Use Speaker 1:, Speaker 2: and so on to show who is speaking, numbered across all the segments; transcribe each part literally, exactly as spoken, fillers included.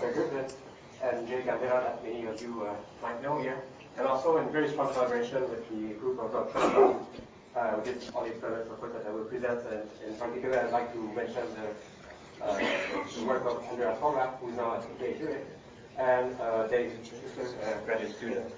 Speaker 1: Professor Griffith and Jay Caldera that many of you uh, might know here, and also in very strong collaboration with the group of Doctor Uh, we did all the experiments, of course, that I will present, and in particular, I'd like to mention the, uh, the work of Andreas Horvath, who is now at K T Zurich, and uh, Dave, a graduate student.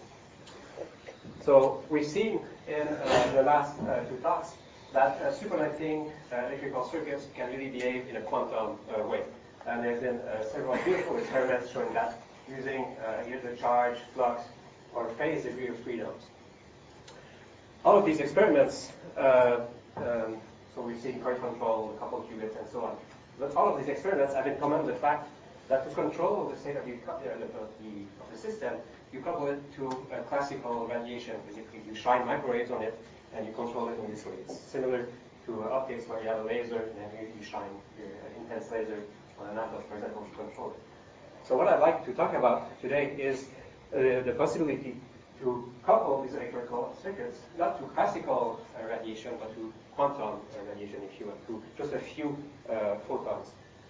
Speaker 1: So we've seen in uh, the last uh, two talks that uh, superconducting uh, electrical circuits can really behave in a quantum uh, way. And there's been uh, several beautiful experiments showing that using uh, either charge, flux, or phase degree of freedoms. All of these experiments, uh, um, so we've seen current control, coupled qubits, and so on. But all of these experiments have in common the fact that to control the state of the, of the, of the system, you couple it to a classical radiation. Basically, you shine microwaves on it, and you control it in this way. It's similar to uh, optics, where you have a laser, and then you, you shine your uh, intense laser on an atom, for example, to control it. So what I'd like to talk about today is uh, the possibility to couple these electrical circuits, not to classical uh, radiation, but to quantum uh, radiation, if you want, to just a few uh, photons.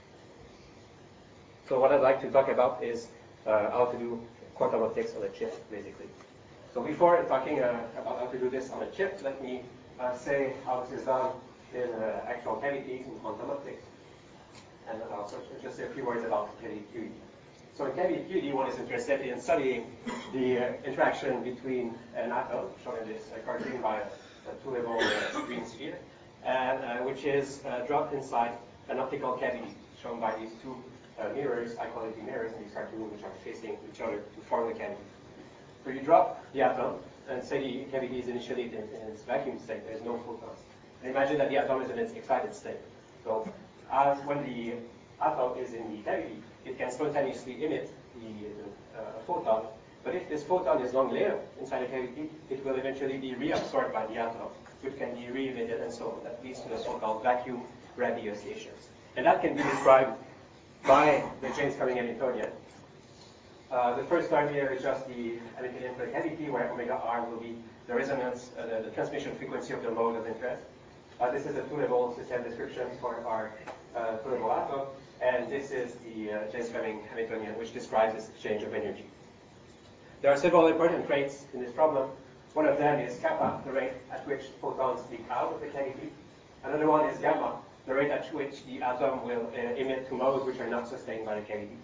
Speaker 1: So what I'd like to talk about is uh, how to do quantum optics on a chip, basically. So before talking uh, about how to do this on a chip, let me uh, say how this is done in uh, actual cavities in quantum optics. And also just say a few words about cavity Q E D. So in cavity Q E D, one is interested in studying the uh, interaction between an atom, shown in this uh, cartoon by a, a two-level uh, green sphere, and uh, which is uh, dropped inside an optical cavity, shown by these two uh, mirrors, high quality mirrors in this cartoon, which are facing each other to form the cavity. So you drop the atom, and say the cavity is initially in, in its vacuum state, there's no photons. And imagine that the atom is in its excited state. So as when the atom is in the cavity, it can spontaneously emit the uh, photon, but if this photon is long-lived inside the cavity, it will eventually be reabsorbed by the atom, which can be re-emitted, and so on. That leads to the so-called vacuum radiations. And that can be described by the James Cumming Hamiltonian. Uh, the first term here is just the Hamiltonian for the cavity, where omega r will be the resonance, uh, the, the transmission frequency of the mode of interest. Uh, this is a two-level system description for our uh, two-level atom, and this is the uh, James Cumming Hamiltonian, which describes this exchange of energy. There are several important rates in this problem. One of them is kappa, the rate at which photons leak out of the cavity. Another one is gamma, the rate at which the atom will uh, emit to modes which are not sustained by the cavity.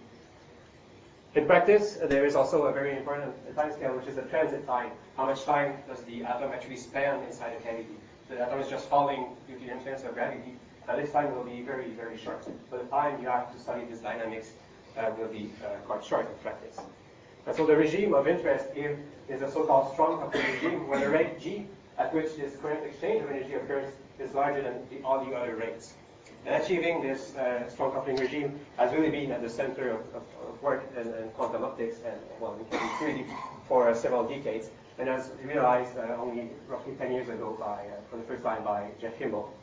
Speaker 1: In practice, uh, there is also a very important time scale, which is the transit time. How much time does the atom actually spend inside the cavity? The atom is just falling due to the influence of gravity, and this time will be very, very short. So the time you have to study this dynamics uh, will be uh, quite short in practice. And so the regime of interest here is a so-called strong coupling regime, where the rate g at which this current exchange of energy occurs is larger than the, all the other rates. And achieving this uh, strong coupling regime has really been at the center of, of, of work in, in quantum optics and, well, in cavity for uh, several decades, and as realized uh, only roughly ten years ago by, uh, for the first time by Jeff Kimball.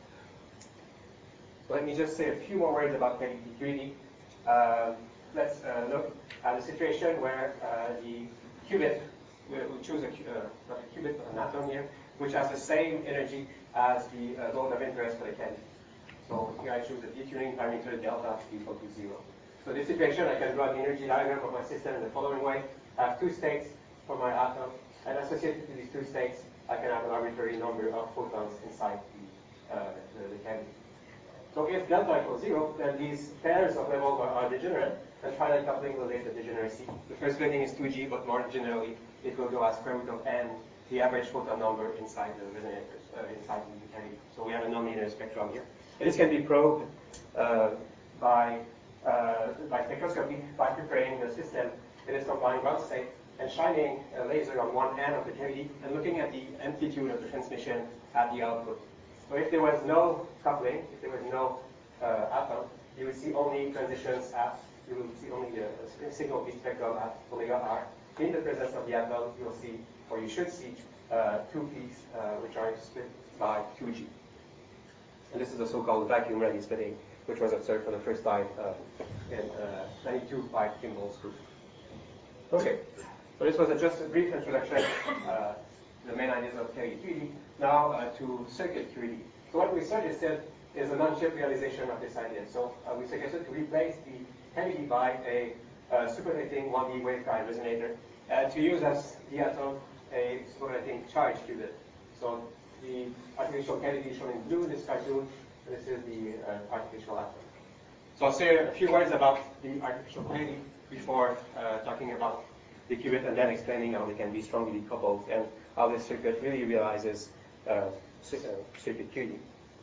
Speaker 1: So let me just say a few more words about cavity Q E D. Uh, let's uh, look at a situation where uh, the qubit, we choose a, uh, not a qubit, but an atom here, which has the same energy as the uh, mode of interest for the cavity. So here I choose a detuning parameter delta equal to zero. So this situation, I can draw the energy diagram of my system in the following way. I have two states for my atom, and associated to these two states, I can have an arbitrary number of photons inside the, uh, the, the cavity. So if delta equals zero, then these pairs of levels are, are degenerate, and finite coupling will lead to degeneracy. The first splitting is two G, but more generally, it will go as square root of n, the average photon number inside the resonators, uh, inside the cavity. So we have a nonlinear spectrum here. And this can be probed uh, by, uh, by spectroscopy by preparing the system in its combined ground state and shining a laser on one end of the cavity and looking at the amplitude of the transmission at the output. So if there was no coupling, if there was no uh, atom, you would see only transitions at, you would see only a, a signal peak spectrum at omega r. In the presence of the atom, you'll see, or you should see, uh, two peaks uh, which are split by two G. And this is the so-called vacuum ready splitting, which was observed for the first time uh, in uh, ninety-two by Kimball's group. Okay, so this was a, just a brief introduction uh, to the main ideas of cavity Q E D. Now uh, to circuit Q E D. So what we suggested is a non-chip realization of this idea. So uh, we suggested to replace the cavity by a uh, superconducting one D waveguide resonator, and to use as the atom a superconducting charge qubit. So the artificial cavity shown in blue in this cartoon, and this is the uh, artificial atom. So I'll say a few words about the artificial cavity before uh, talking about the qubit and then explaining how they can be strongly coupled and how this circuit really realizes uh, circuit theory.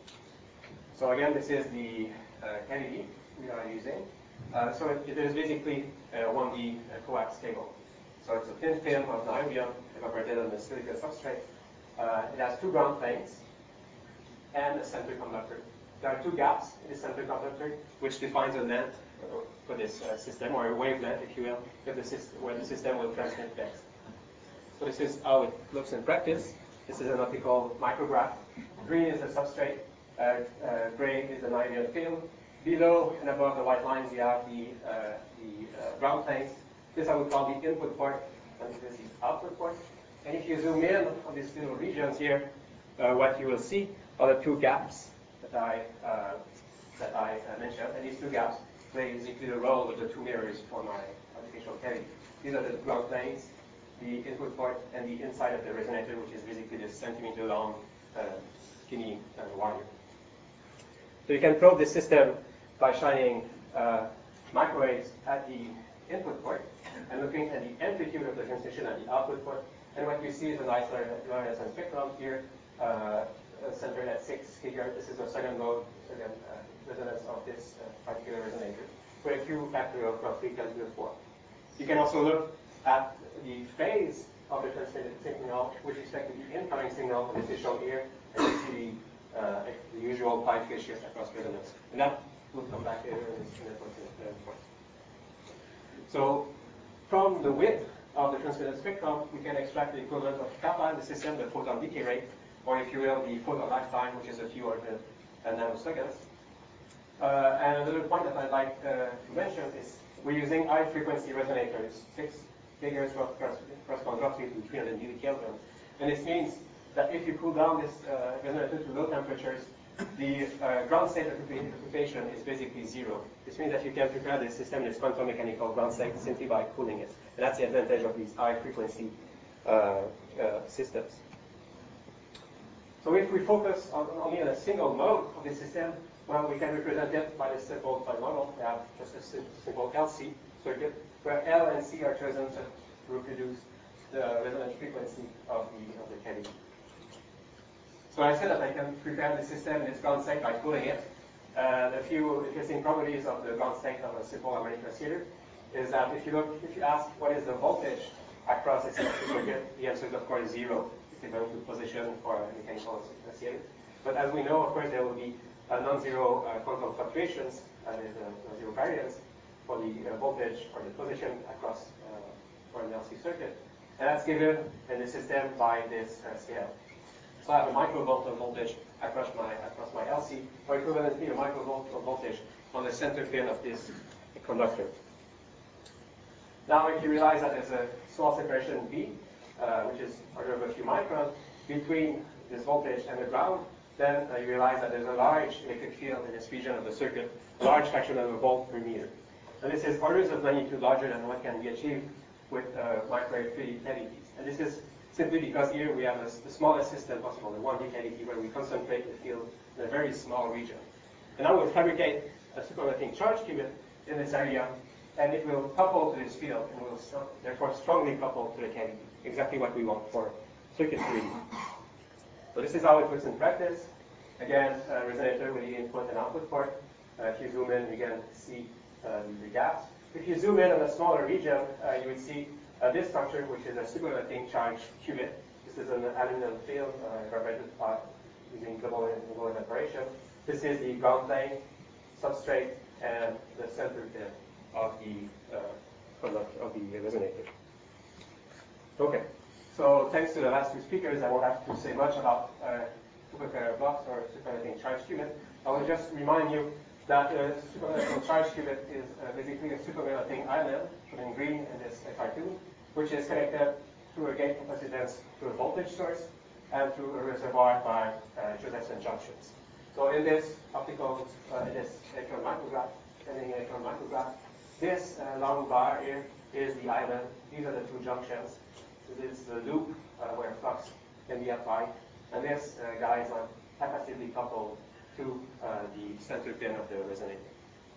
Speaker 1: So again, this is the uh, cavity we are using. Uh, so it, it is basically a one D uh, coax cable. So it's a thin film of niobium evaporated on the silicon substrate. Uh, it has two ground planes and a center conductor. There are two gaps in the center conductor, which defines a length for this uh, system, or a wavelength, if you will, if the system, where the system will transmit text. So this is how it looks in practice. This is an optical micrograph. Green is the substrate. Uh, uh, gray is the niobium film. Below and above the white lines, you have the, uh, the uh, ground planes. This I would call the input port, and this is the output port. And if you zoom in on these little regions here, uh, what you will see are the two gaps that I uh, that I uh, mentioned. And these two gaps play basically the role of the two mirrors for my artificial cavity. These are the ground planes, the input port, and the inside of the resonator, which is basically this centimeter long, uh, skinny uh, wire. So you can probe this system by shining uh, microwaves at the input port and looking at the amplitude of the transmission at the output port. And what you see is a nice luminescent spectrum here, uh, centered at six gigahertz. This is the second mode, second uh, resonance of this uh, particular resonator, with a Q factor of roughly ten to the four. You can also look at the phase of the transmitted signal with respect to the incoming signal, and this is shown here, and you see the, uh, the usual pi phase shift across resonance. And that will come back later in this point. So from the width of the transmitted spectrum, we can extract the equivalent of kappa in the system, the photon decay rate, or if you will, the photon lifetime, which is a few hundred nanoseconds. Uh, and another point that I'd like uh, to mention is we're using high frequency resonators. Six gigahertz corresponds roughly to three hundred millikelvin. And this means that if you cool down this uh, resonator to low temperatures, the uh, ground state occupation is basically zero. This means that you can prepare the system in its quantum mechanical ground state simply by cooling it. And that's the advantage of these high frequency uh, uh, systems. So if we focus on only on a single mode of the system, well, we can represent it by this simple polynomial. We have just a simple L C circuit where L and C are chosen to reproduce the resonance frequency of the, of the cavity. So I said that I can prepare the system in its ground state by cooling it. Uh, a few interesting properties of the ground state of a simple harmonic oscillator is that if you look, if you ask what is the voltage across a circuit, the answer is of course zero. It's equivalent to position for a mechanical oscillator. But as we know, of course, there will be uh, non-zero uh, quantum fluctuations, uh, there's a non-zero variance for the uh, voltage or the position across uh, for an L C circuit. And that's given in the system by this uh, scale. So I have a microvolt of voltage across my across my L C, or equivalently a microvolt of voltage on the center pin of this conductor. Now, if you realize that there's a small separation B, uh, which is order of a few microns, between this voltage and the ground, then uh, you realize that there's a large electric field in this region of the circuit, a large fraction of a volt per meter. And this is orders of magnitude larger than what can be achieved with uh, microwave three D cavities. And this is simply because here we have a, the smallest system possible, the one D cavity, where we concentrate the field in a very small region. And now we'll fabricate a superconducting charge qubit in this area, and it will couple to this field, and will st therefore strongly couple to the cavity, exactly what we want for circuit three D. So this is how it looks in practice. Again, a resonator with the input and output port. Uh, if you zoom in, you can see uh, the gaps. If you zoom in on a smaller region, uh, you would see uh, this structure, which is a superconducting charge qubit. This is an aluminum film uh, evaporated by using double, double evaporation. This is the ground plane, substrate, and the center pin of the uh, conductor of the resonator. Okay. So thanks to the last two speakers, I won't have to say much about uh, superconductor blocks or superconducting charge qubit. I will just remind you that a superconducting charge qubit is uh, basically a superconducting island, shown in green in this uh, cartoon, which is connected through a gate capacitance to a voltage source and through a reservoir by uh, Josephson junctions. So in this optical, uh, in this electron micrograph, sending electron micrograph, This uh, long bar here is the island. These are the two junctions. This is the loop uh, where flux can be applied. And this uh, guy is on capacitively coupled to uh, the center pin of the resonator.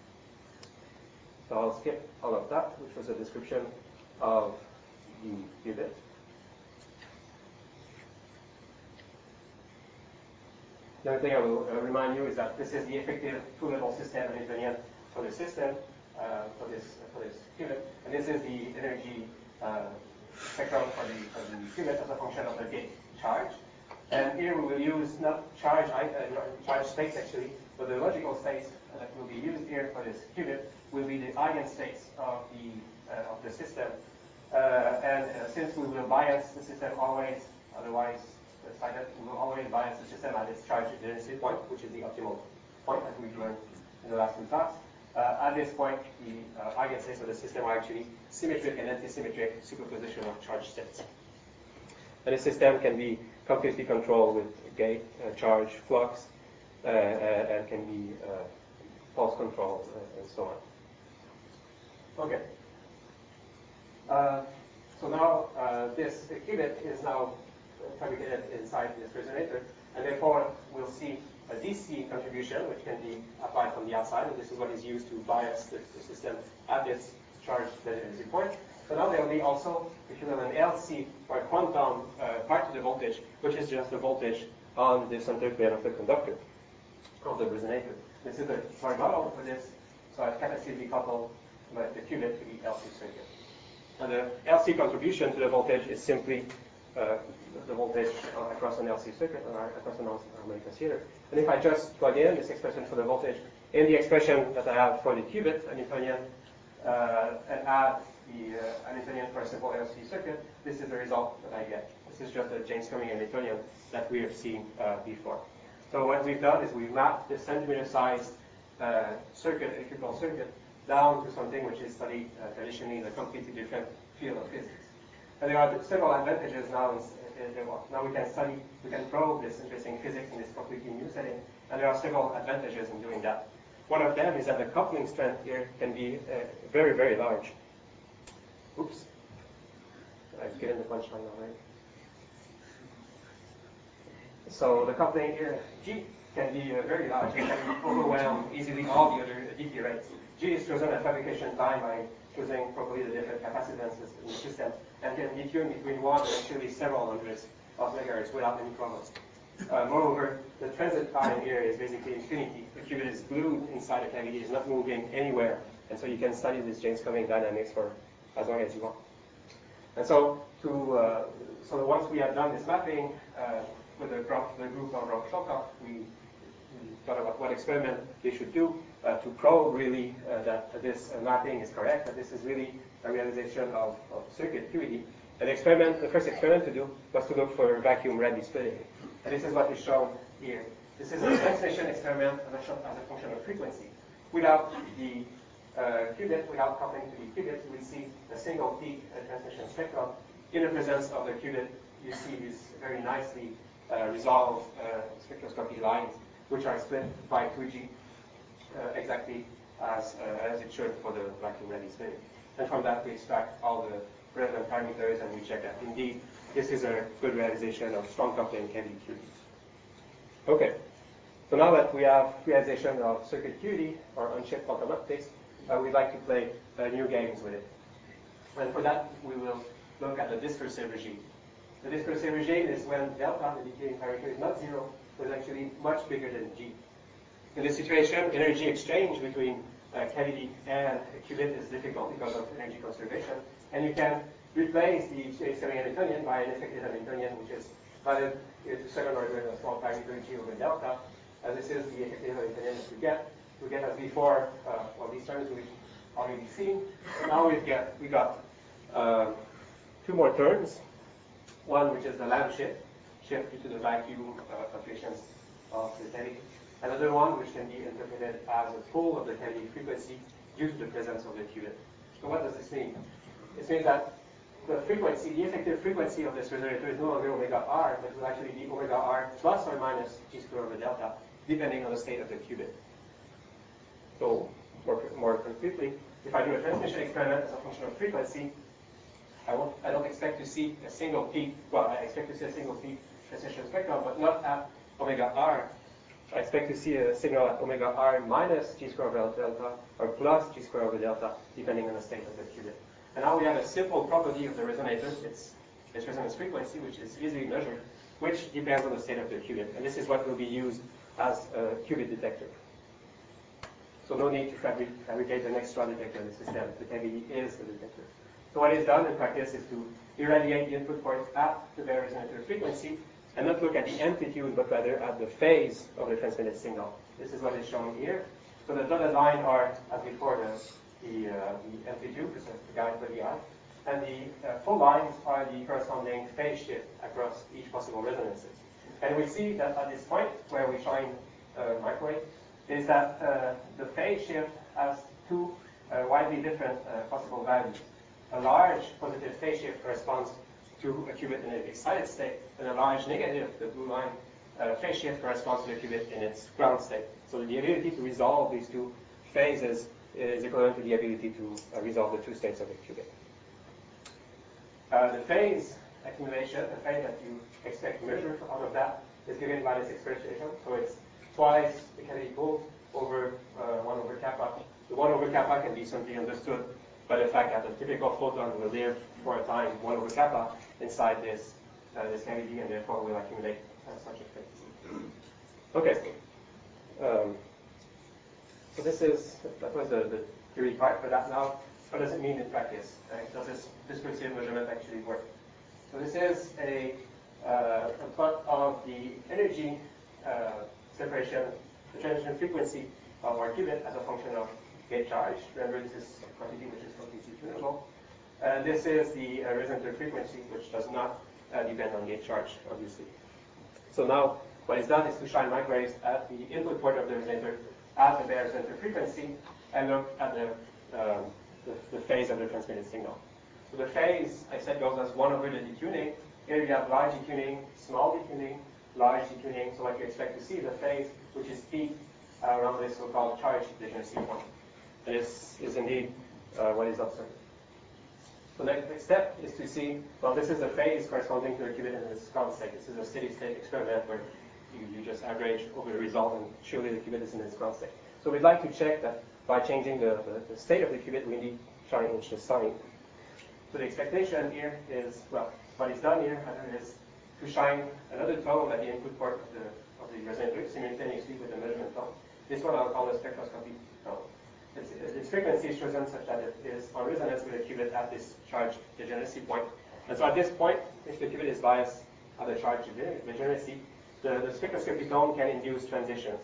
Speaker 1: So I'll skip all of that, which was a description of the qubit. The other thing I will uh, remind you is that this is the effective two-level system Hamiltonian for the system, uh, for this for this qubit, and this is the energy uh, spectrum for the, for the qubit as a function of the gate charge. And here we will use not charge, uh, charge states actually, but the logical states that will be used here for this qubit will be the eigenstates of the uh, of the system. Uh, and uh, since we will bias the system always, otherwise decided, we will always bias the system at its charge density point, which is the optimal point, as we've learned in the last two talks. Uh, at this point, the uh, eigenstates of the system are actually symmetric and antisymmetric superposition of charge states. And the system can be completely controlled with gate, uh, charge, flux, uh, and can be uh, pulse controlled, uh, and so on. Okay. Uh, so now uh, this qubit is now fabricated inside this resonator, and therefore we'll see a D C contribution, which can be applied from the outside, and this is what is used to bias the, the system at its charge density point. But now there will be also, if you will, an L C or a quantum uh, part of the voltage, which is just the voltage on the center pin of the conductor of the resonator. This is the our model for this, so I've capacitively coupled the qubit to the L C circuit. And the L C contribution to the voltage is simply uh, the voltage uh, across an L C circuit or across an harmonic oscillator. And if I just plug in this expression for the voltage in the expression that I have for the qubit Hamiltonian uh, and add the uh, Hamiltonian for a simple L C circuit, this is the result that I get. This is just a James Cumming Hamiltonian that we have seen uh, before. So what we've done is we've mapped this centimeter-sized uh, circuit, electrical circuit, down to something which is studied uh, traditionally in a completely different field of physics. And there are several advantages now. In, uh, now we can study, we can probe this interesting physics in this completely new setting, and there are several advantages in doing that. One of them is that the coupling strength here can be uh, very, very large. Oops. I've given the punchline already. So the coupling here, G, can be uh, very large. It can overwhelm easily all the other D P rates. G is chosen at fabrication time by choosing properly the different capacitances in the system, and can be tuned between one and actually several hundreds of megahertz without any problems. Uh, moreover, the transit time here is basically infinity. The qubit is glued inside a cavity, it's not moving anywhere, and so you can study this James Cumming dynamics for as long as you want. And so, to uh, so once we have done this mapping uh, with the group, the group of Roche-Shokov, we, we thought about what experiment they should do uh, to probe really uh, that this uh, mapping is correct, that this is really a realization of, of circuit purity. And the experiment, the first experiment to do was to look for vacuum Rayleigh splitting. And this is what is shown here. This is a transmission experiment as a function of frequency. Without the uh, qubit, without coupling to the qubit, you will see a single peak uh, transmission spectrum. In the presence of the qubit, you see these very nicely uh, resolved uh, spectroscopy lines, which are split by two G, uh, exactly as, uh, as it should for the vacuum Rayleigh splitting. And from that, we extract all the relevant parameters, and we check that indeed this is a good realization of strong coupling cavity qubits. Okay, so now that we have realization of circuit purity or on-chip quantum optics, uh, we'd like to play uh, new games with it. And for that, we will look at the discursive regime. The discursive regime is when delta, the decaying parameter, is not zero, but is actually much bigger than G. In this situation, energy exchange between uh, cavity and qubit is difficult because of energy conservation, and you can replace the James Cumming Hamiltonian by an effective Hamiltonian, which is valid to second order a small parameter G over delta. And this is the effective Hamiltonian that we get. We get as before, uh, well, these terms we've already seen. So now we get we got uh, two more terms. One which is the Lamb shift, shift due to the vacuum uh, fluctuations of the cavity. Another one which can be interpreted as a pull of the cavity frequency due to the presence of the qubit. So what does this mean? It means that the frequency, the effective frequency of this resonator is no longer omega r, but will actually be omega r plus or minus g squared over delta, depending on the state of the qubit. So more, more concretely, if I do a transmission experiment as a function of frequency, I, won't, I don't expect to see a single peak. Well, I expect to see a single peak transmission spectrum, but not at omega r. I expect to see a signal at omega r minus g squared over delta, or plus g squared over delta, depending on the state of the qubit. And now we have a simple property of the resonator. It's its resonance frequency, which is easily measured, which depends on the state of the qubit. And this is what will be used as a qubit detector. So no need to fabric, fabricate an extra detector in the system. The cavity is the detector. So what is done in practice is to irradiate the input port at the bare resonator frequency and not look at the amplitude, but rather at the phase of the transmitted signal. This is what is shown here. So the dotted line are, as before, the, the, uh, the amplitude, which is the guide for the eye. And the uh, full lines are the corresponding phase shift across each possible resonances. And we see that at this point, where we shine uh, microwave, is that uh, the phase shift has two uh, widely different uh, possible values. A large positive phase shift corresponds to a qubit in its excited state, and a large negative, the blue line, uh, phase shift corresponds to the qubit in its ground state. So the ability to resolve these two phases is equivalent to the ability to uh, resolve the two states of the qubit. Uh, the phase accumulation, the phase that you expect to measure out of that, is given by this expression. So it's twice the cavity pull over uh, one over kappa. The one over kappa can be simply understood by the fact that the typical photon will live for a time one over kappa inside this uh, this cavity, and therefore will accumulate uh, such a phase. Okay. Um, so this is that was the, the theory part for that. Now, what does it mean in practice? Right? Does this discursive measurement actually work? So this is a, uh, a plot of the energy uh, separation, the transition frequency of our qubit as a function of gate charge. Remember, this is a quantity which is completely tunable. And this is the uh, resonator frequency, which does not uh, depend on gate charge, obviously. So now, what is done is to shine microwaves at the input port of the resonator at the bare resonator frequency and look at the, um, the, the phase of the transmitted signal. So the phase, I said, goes as one over the detuning. Here you have large detuning, small detuning, large detuning. So what you expect to see is a phase which is peaked uh, around this so-called charge degeneracy point. And this is indeed uh, what is observed. So the next step is to see, well, this is a phase corresponding to the qubit in its ground state. This is a steady state experiment where you, you just average over the result and surely the qubit is in its ground state. So we'd like to check that by changing the, the, the state of the qubit, we need to change the sign. So the expectation here is, well, what is done here is to shine another tone at the input port of the, of the resonator simultaneously with the measurement tone. This one I'll call the spectroscopy tone. Its, its frequency is chosen such that it is on resonance with the qubit at this charge degeneracy point. And so at this point, if the qubit is biased at the charge degeneracy, the, the spectroscopy tone can induce transitions.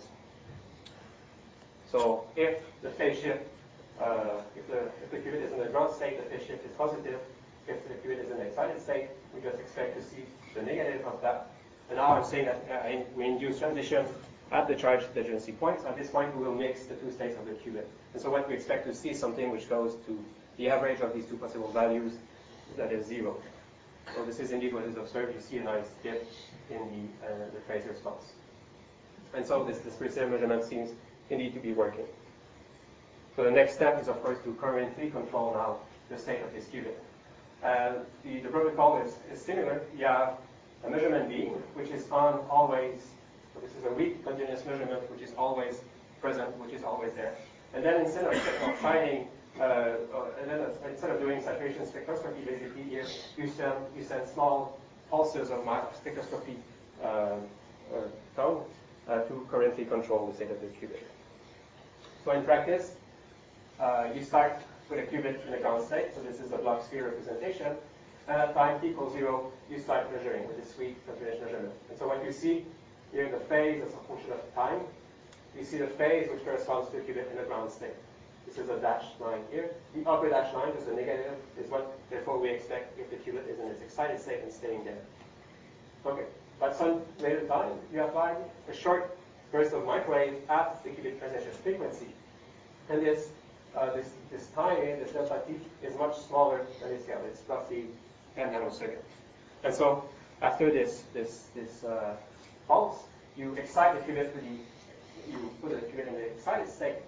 Speaker 1: So if the phase shift, uh, if, the, if the qubit is in the ground state, the phase shift is positive. If the qubit is in the excited state, we just expect to see the negative of that. And now I'm saying that uh, we induce transition at the charge degeneracy point. So at this point, we will mix the two states of the qubit. And so what we expect to see is something which goes to the average of these two possible values, that is zero. So this is indeed what is observed. You see a nice dip in the, uh, the phase response. And so this dispersive measurement seems indeed to be working. So the next step is, of course, to currently control now the state of this qubit. And the, the protocol is, is similar. You have a measurement beam, which is on always. So this is a weak continuous measurement, which is always present, which is always there. And then instead of, of shining, uh, uh, and then uh, instead of doing saturation spectroscopy, basically here you send you send small pulses of spectroscopy uh, uh, tone uh, to currently control the state of the qubit. So in practice, uh, you start with a qubit in a ground state. So this is the block sphere representation. And at time t equals zero, you start measuring with this weak continuous measurement. And so what you see here, the phase as a function of time. You see the phase which corresponds to a qubit in a ground state. This is a dashed line here. The upper dashed line is a negative, is what therefore we expect if the qubit is in its excited state and staying there. Okay, but some later time, you apply a short burst of microwave at the qubit transition frequency. And this, uh, this, this time here, this delta t, is much smaller than this scale. It's roughly ten nanoseconds. And so after this, this, this uh, pulse, you excite the qubit to the you put the qubit in the excited state,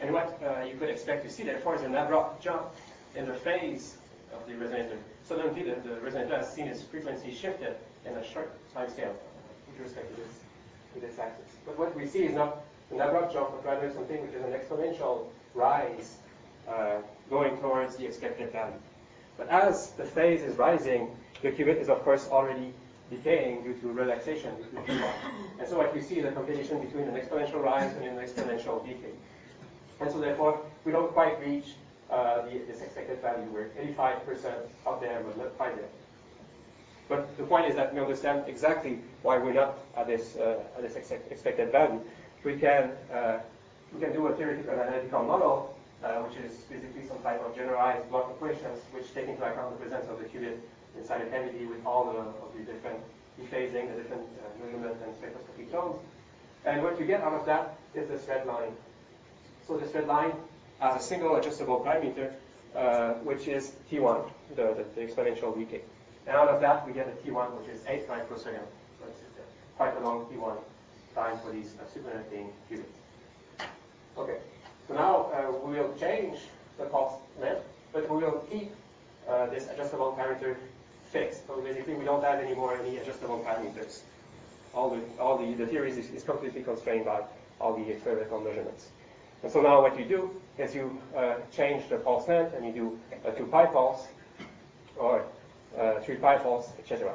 Speaker 1: And what uh, you could expect to see, therefore, is an abrupt jump in the phase of the resonator. Suddenly, the, the resonator has seen its frequency shifted in a short time scale uh, with respect to this, to this axis. But what we see is not an abrupt jump, but rather something which is an exponential rise uh, going towards the expected value. But as the phase is rising, the qubit is, of course, already decaying due to relaxation between T one. And so what we see is a combination between an exponential rise and an exponential decay. And so therefore, we don't quite reach uh, the, this expected value. We're eighty-five percent up there, but not quite there. But the point is that we understand exactly why we're not at this, uh, at this ex expected value. We can, uh, we can do a theoretical analytical model, uh, which is basically some type of generalized block equations, which take into account the presence of the qubit inside a cavity with all the, of the different dephasing, the different uh, measurement and spectroscopy tones. And what you get out of that is this red line. So this red line has a single adjustable parameter, uh, which is T one, the, the, the exponential decay. And out of that, we get a T one, which is eight microseconds. So it's quite a long T one time for these uh, superconducting qubits. Okay, so now uh, we will change the pulse length, but we will keep uh, this adjustable parameter fixed. So basically, we don't have any more any adjustable parameters. All the all the, the theory is, is completely constrained by all the experimental measurements. And so now what you do is you uh, change the pulse length and you do a two pi pulse or uh, three pi pulse, et cetera.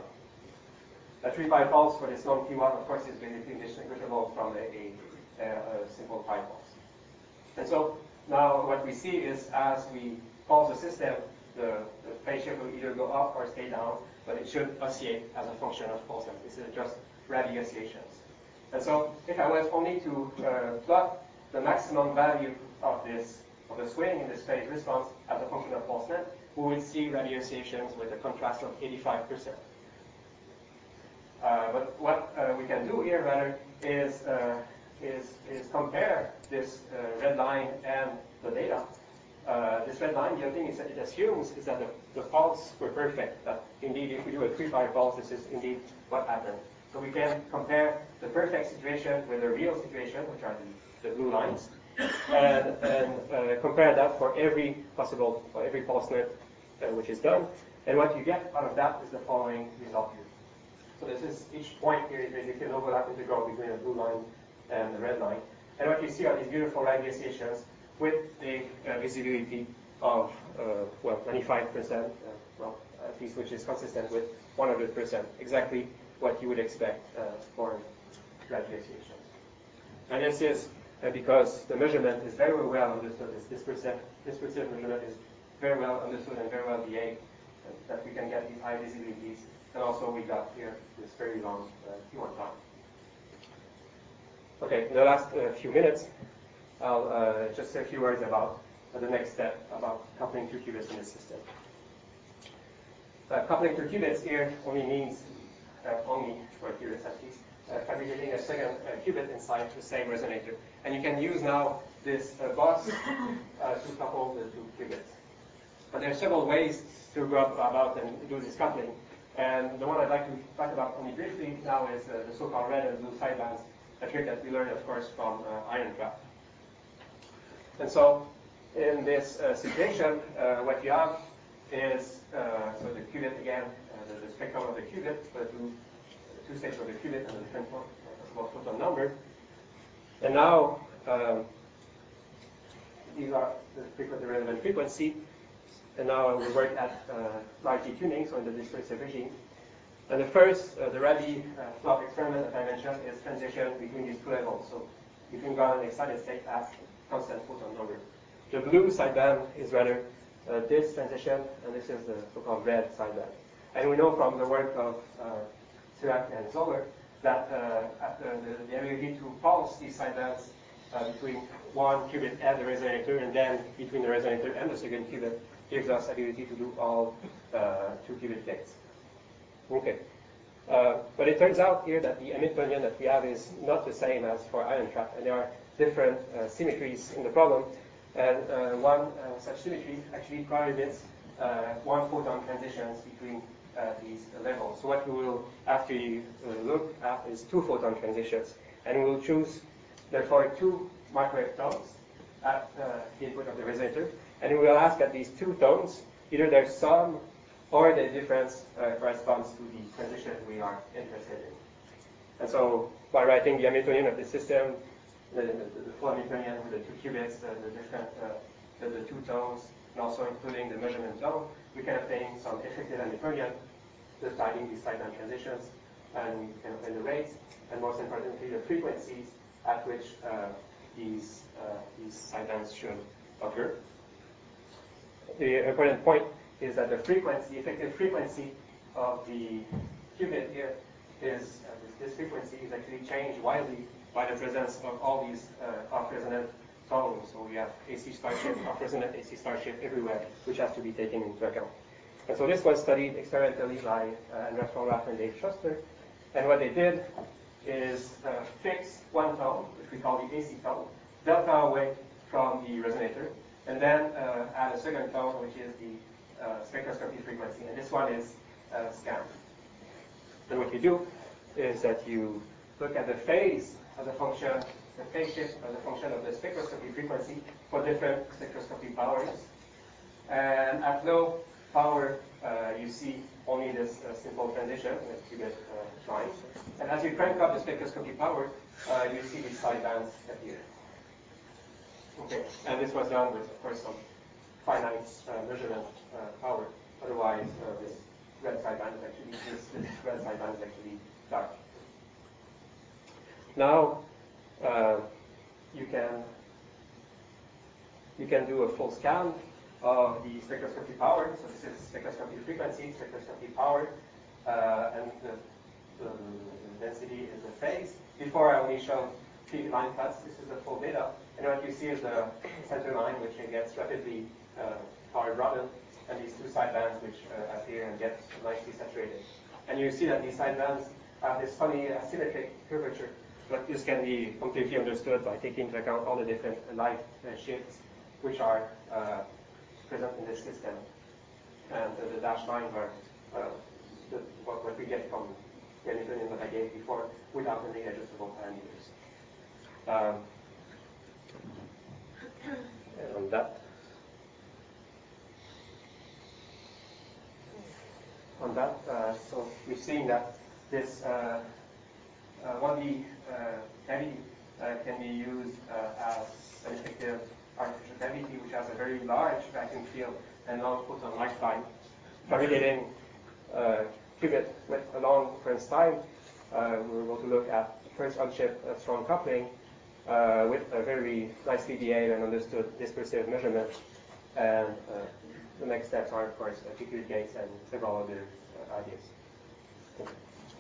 Speaker 1: A three pi pulse for this long T one, of course, is basically distinguishable from a, a, a simple pi pulse. And so now what we see is as we pulse the system, the, the phase shift will either go up or stay down, but it should oscillate as a function of pulse length. This is just Rabi oscillations. And so if I was only to uh, plot the maximum value of this of the swing in this phase response as a function of pulse length, we would see Rabi oscillations with a contrast of eighty-five percent. Uh, but what uh, we can do here rather is uh, is is compare this uh, red line and the data. Uh, this red line, the other thing is that it assumes is that the, the pulse were perfect. That indeed, if we do a three pi pulse, this is indeed what happened. So we can compare the perfect situation with the real situation, which are the, the blue lines, and, and uh, compare that for every possible, for every pulse length uh, which is done. And what you get out of that is the following result here. So this is each point here is basically an overlap integral between the blue line and the red line. And what you see are these beautiful Rabi oscillations with a uh, visibility of, uh, well, ninety-five percent, uh, well, at least which is consistent with one hundred percent, exactly what you would expect uh, for Rabi oscillations. And this is uh, because the measurement is very well understood. This dispersive, dispersive measurement is very well understood and very well behaved, uh, that we can get these high visibilities. And also we got here this very long uh, T one time. Okay, in the last uh, few minutes, I'll uh, just say a few words about uh, the next step, about coupling two qubits in the system. Uh, coupling two qubits here only means, uh, only for qubits at least, uh, fabricating a second uh, qubit inside the same resonator. And you can use now this uh, bus uh, to couple the two qubits. But there are several ways to go about and do this coupling. And the one I'd like to talk about only briefly now is uh, the so-called red and blue sidebands, a trick that we learned, of course, from uh, iron trap. And so in this uh, situation, uh, what you have is, uh, so the qubit again, uh, the, the spectrum of the qubit, the two, the two states of the qubit and the different uh, photon number. And now, um, these are the, frequent, the relevant frequency. And now we work at uh, Rabi tuning, so in the dispersive regime. And the first, uh, the Rabi uh, flop experiment that I mentioned is transition between these two levels. So between ground and excited state at constant photon number. The blue sideband is rather uh, this transition, and this is the so-called red sideband. And we know from the work of uh, Sirac and Zoller that uh, at the, the, the ability to pulse these sidebands uh, between one qubit and the resonator, and then between the resonator and the second qubit, gives us ability to do all uh, two qubit gates. Okay. Uh, but it turns out here that the Hamiltonian that we have is not the same as for ion trap, and there are different uh, symmetries in the problem. And uh, one uh, such symmetry actually prohibits uh, one photon transitions between uh, these levels. So what we will actually uh, look at is two photon transitions, and we will choose therefore two microwave tones at uh, the input of the resonator, and we will ask that these two tones, either their sum or the difference uh, corresponds to the transition we are interested in. And so by writing the Hamiltonian of the system, the, the, the full Hamiltonian with the two qubits, the, the different, uh, the, the two tones, and also including the measurement tone, we can obtain some effective Hamiltonian, deciding these sideband transitions, and we can obtain the rates, and most importantly, the frequencies at which uh, these, uh, these sidebands should occur. The important point is that the frequency, the effective frequency of the qubit here is, uh, this, this frequency is actually changed widely by the presence of all these uh, off-resonant tones. So we have A C star shift, off-resonant A C star shift everywhere, which has to be taken into account. And so this was studied experimentally by uh, Andreas Fromrath and Dave Schuster. And what they did is uh, fix one tone, which we call the A C tone, delta away from the resonator, and then uh, add a second tone, which is the uh, spectroscopy frequency. And this one is uh, scanned. And what you do is that you look at the phase as a function, the phase shift as a function of the spectroscopy frequency for different spectroscopy powers. And at low power, uh, you see only this uh, simple transition that you get uh, line. And as you crank up the spectroscopy power, uh, you see these sidebands appear. Okay, and this was done with, of course, some finite uh, measurement uh, power. Otherwise, uh, this red sideband is actually this, this red sideband is actually dark. Now, uh, you can you can do a full scan of the spectroscopy power. So this is spectroscopy frequency, spectroscopy power, uh, and the, the, the density is the phase. Before I only showed three line cuts. This is the full data. And what you see is the center line, which gets rapidly uh, power broadened, and these two sidebands which uh, appear and get nicely saturated. And you see that these sidebands have this funny asymmetric curvature, but this can be completely understood by taking into account all the different light uh, shifts which are uh, present in this system. And uh, the dashed lines are uh, the, what, what we get from the Hamiltonian that I gave before without any adjustable parameters. Um, and on that, on that, uh, so we've seen that this uh, uh, one D uh, cavity uh, can be used uh, as an effective artificial cavity, which has a very large vacuum field and long photon lifetime. Fabricating uh, qubit with a long occurrence time, uh, we were able to look at first on-chip uh, strong coupling uh, with a very nicely behaved and understood dispersive measurement. And uh, the next steps are, of course, uh, P-Q gates and several other uh, ideas. Thank you.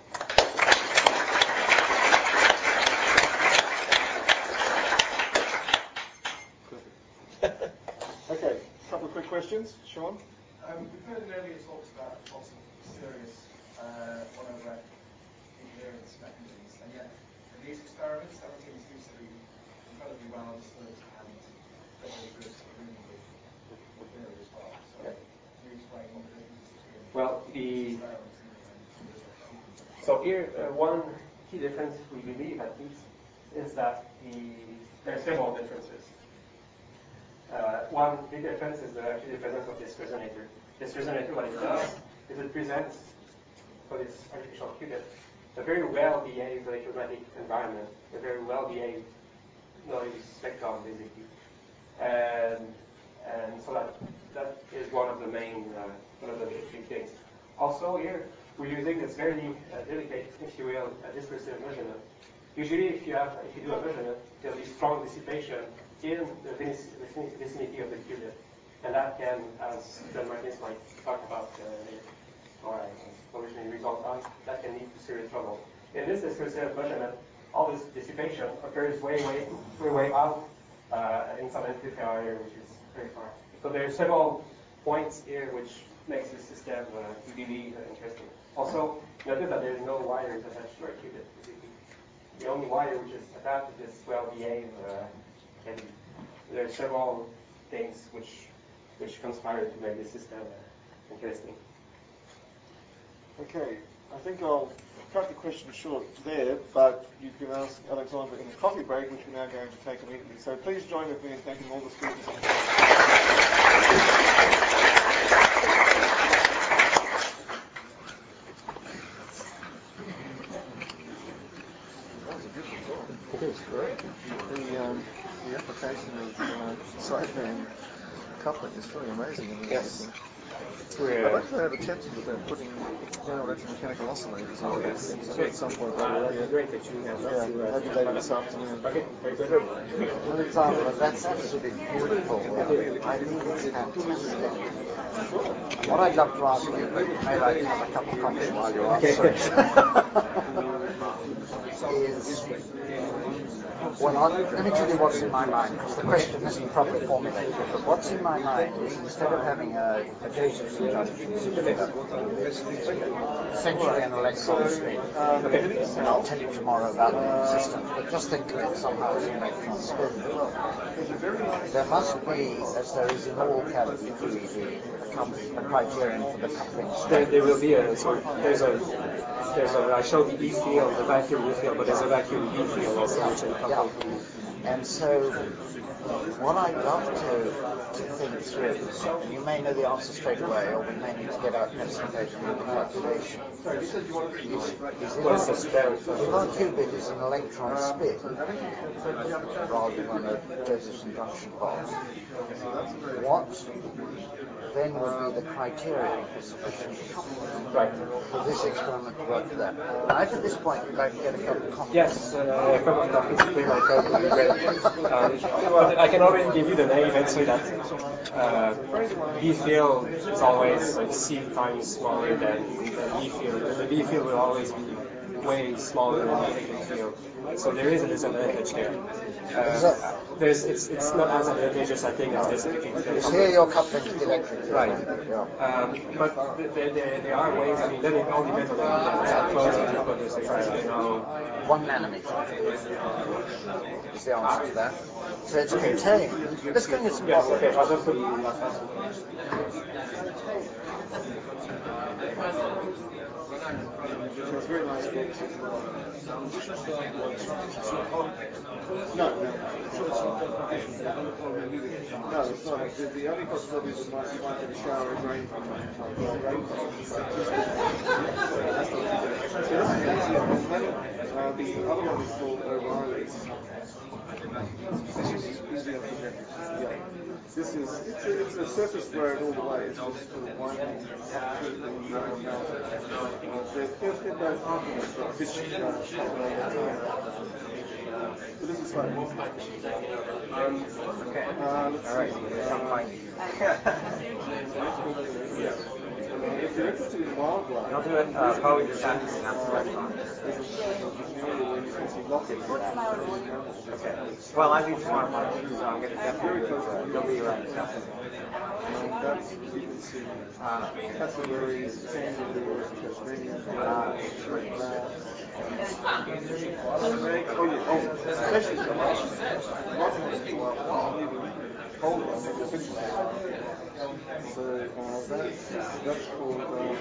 Speaker 2: Okay, a couple of quick questions. Sean?
Speaker 3: Um, we've heard in earlier talks about lots of serious uh, one over incoherence mechanisms, and yet in these experiments, everything seems to be incredibly well understood and very good reasonably clear as well. So,
Speaker 1: yeah.
Speaker 3: Can you explain what the difference between
Speaker 1: well, the
Speaker 3: experiments and the
Speaker 1: so here uh, one key difference we believe at least is that the there are several differences. Uh, one big difference is the, actually the presence of this resonator. This resonator, what it does is it presents for this artificial qubit a very well-behaved electromagnetic environment, a very well-behaved noise spectrum, basically. And, and so that, that is one of the main, uh, one of the big things. Also here, we're using this very uh, delicate, if you will, uh, dispersive measurement. Usually, if you have, if you do a measurement, there'll be strong dissipation in the vicinity of the qubit, and that can, as John Martins might talk about, uh, or I originally result on, that can lead to serious trouble. In this dispersive measurement, all this dissipation occurs way, way, way, way out uh, in some amplifier, which is very far. So there are several points here which makes the system uh, really uh, interesting. Also, notice that there is no wires attached to our qubit. The only wire which is attached to this well-behaved uh, cavity. There are several things which which conspire to make the system uh, interesting.
Speaker 2: Okay. I think I'll cut the question short there, but you can ask Alexander in the coffee break, which we're now going to take immediately. So please join with me in thanking all the speakers. That was a beautiful talk. It is great. The, um, the application of uh, sideband coupling is truly amazing in the
Speaker 1: Yes.
Speaker 2: I'd like to have a chat to you about putting general electromechanical oscillators on
Speaker 1: Yes.
Speaker 2: okay. At some point.
Speaker 1: Uh, that'd be great that you have
Speaker 2: Yeah,
Speaker 1: to, uh,
Speaker 2: maybe later this afternoon.
Speaker 1: Okay, very good.
Speaker 4: Alexander, that's absolutely beautiful. I think it's fantastic. What I'd love to ask you, but maybe I can have a cup of coffee while you're answering, is, well, I'll, let me tell you what's in my mind, because the question isn't properly formulated, but what's in my mind is instead of having a, a Josephson junction, essentially an electron spin. And I'll tell you tomorrow about the resistance, but just think of it somehow as an electron spin. There must be, as there is in all cavity three D, a criterion for the coupling
Speaker 1: There,
Speaker 4: strength.
Speaker 1: there will be a, so there's a, there's a, I showed the E field, the vacuum E field, but there's a vacuum B field also, which will couple.
Speaker 4: Yeah. And so, what I'd love to, to think through, and you may know the answer straight away, or we may need to get out have some data from the calculation, is, is if,
Speaker 1: What is
Speaker 4: our,
Speaker 1: the spell?
Speaker 4: if our qubit is an electron spin, rather than a Josephson junction box, what then would be the criterion for sufficient coupling
Speaker 1: Right.
Speaker 4: for this experiment to work for that? Right at this point, you'd like to get a cup of coffee.
Speaker 1: Yes, uh, a cup of coffee to clear my throat would be great. Um, well, I can already give you the naive answer that uh, B field is always like C times smaller than the B field, and the B field will always be way smaller than the electric field. So there is a disadvantage there. Uh, there's, it's, it's not as advantageous, I think, as this.
Speaker 4: Because here you're coupling to the electric field.
Speaker 1: Right.
Speaker 4: Yeah.
Speaker 1: Um, but there, there, there are ways, I mean, then it all depends on the details. How close did you put this exactly? You know,
Speaker 4: One nanometer is the answer to that. So it's contained. Let's go and get some
Speaker 1: yes,
Speaker 4: coffee.
Speaker 1: okay, I'll just put the last one.
Speaker 2: It was very nice book. No, no. No, it's not. The, the only possibility is that might, you might get a shower of rain from that. So that's the easier one. And then uh, the other one is called O'Reilly's. This is easier to get. Yeah. This is, it's a, it's a surface where it all the way. It's just sort of winding up through the uh, mountain. Uh, they're, they're, they're both uh, fish uh, uh, but this is fun.
Speaker 1: Um, okay.
Speaker 2: Uh, let's
Speaker 1: all right.
Speaker 2: see. Uh, if you're interested in wildlife,
Speaker 1: I'll do it uh, probably this afternoon after my talk.
Speaker 2: there's an area where you can see lots of mammals.
Speaker 1: Okay. Well, I leave tomorrow morning, so I'm going to definitely uh, you'll be around this afternoon.
Speaker 2: And that's, you can see
Speaker 1: Uh,
Speaker 2: cassowaries, kangaroos, Tasmanian
Speaker 1: uh,
Speaker 2: crabs, snakes. Oh yeah, oh, especially the lots of them are even colder than the fish. So uh, that's that's called um,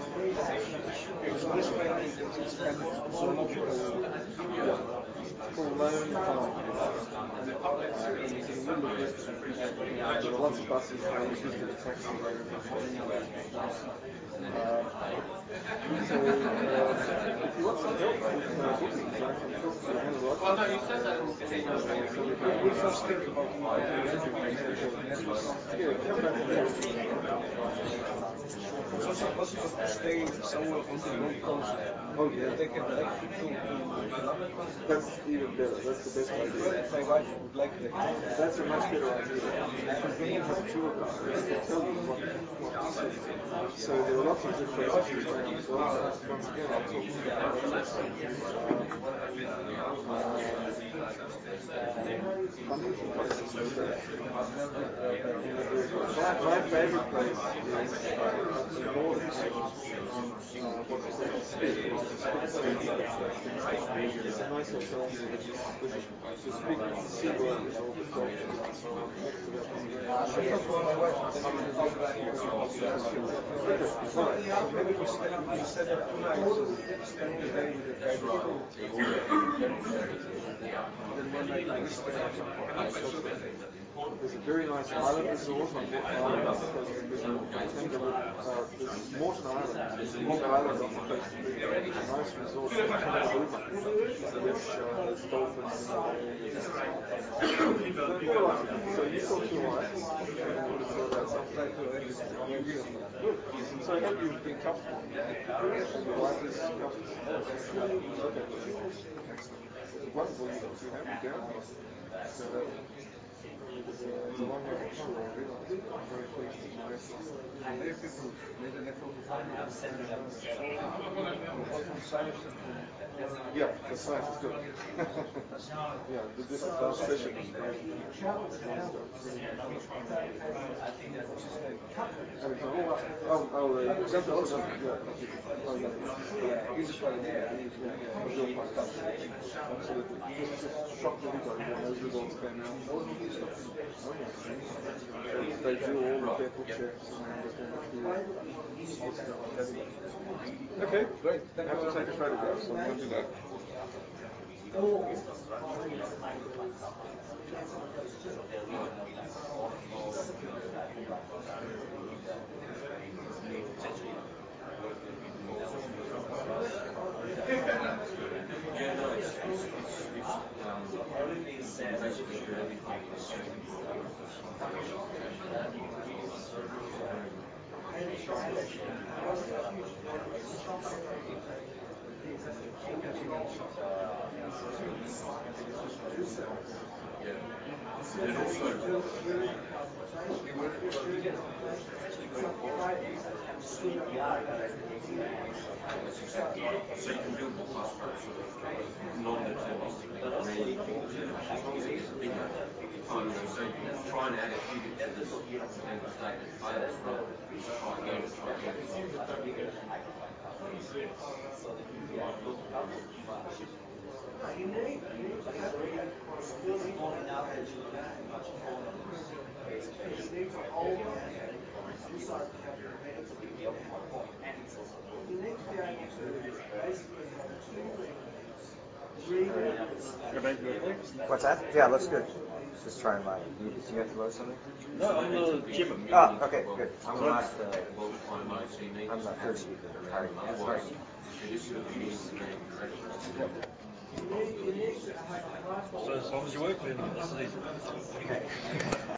Speaker 2: yeah, it's called Lone Pine. Uh, and it's in the middle of Brisbane. Uh, there are lots of buses there. You just get a taxi there. Uh, so uh, if you want some help with uh, bookings, I can talk to Hannah Rogers. Well, no, you said that. Uh, we first think about yeah, come back here.
Speaker 5: It's also possible to stay somewhere on the road coast.
Speaker 2: Oh yeah.
Speaker 5: Take an electric to kilometers.
Speaker 2: That's even better. That's the best idea.
Speaker 5: My wife would like that.
Speaker 2: That's a much better idea. Because then you have a tour guide to tell you what, what to see. So there are lots of good places around. So once again, I'll talk to you about hundreds of places to go. My, my favourite place is uh, up in the northern what you say, speed. It's a nice alternative. The speak C word is all the talk. Next to that, maybe we set up tonight to spend the day with the guy. Then one night we spend there's a very nice island resort on Morton Island. There's Morton Island. Long Island on the coast of Britain. It's a nice resort in Tangarooma, which uh, has dolphins in the So you talk to your wife and we'll sort out something. Good. So I hope you've been comfortable. And your wife is comfortable. Okay. It's wonderful you have you down here. So that it's, uh, it's a long way to shore, I realise. I'm very pleased to know this. Yeah, the site is good. Yeah, the different class session is great. Oh, oh, uh, example also, yeah. Oh, yeah. Yeah, you just want to yeah, absolutely. Just, just shocked everybody when those results came out. Oh, yeah. They, they do all the careful checks and everything. Okay, great. I have to take a photograph, so I'm going to do that.
Speaker 6: So you can build more fast track sort of non-deterministic random forms and so you can try and add a few bits to this and state that fails, rather than just try again and try again.
Speaker 3: You need, you need to have still more enough that you don't have much performance. You need to hold on. You start to have your head to be able to You need to be able to basically have two rings.
Speaker 4: What's that? Yeah, looks good. Just trying my. Do you, do you have to load something?
Speaker 5: No, I'm the Jim.
Speaker 4: Ah, okay, good.
Speaker 6: I'm the last uh, world final
Speaker 4: I'm not third speaker.
Speaker 6: Otherwise, it is going to be
Speaker 5: So as long as you work, then this is easy.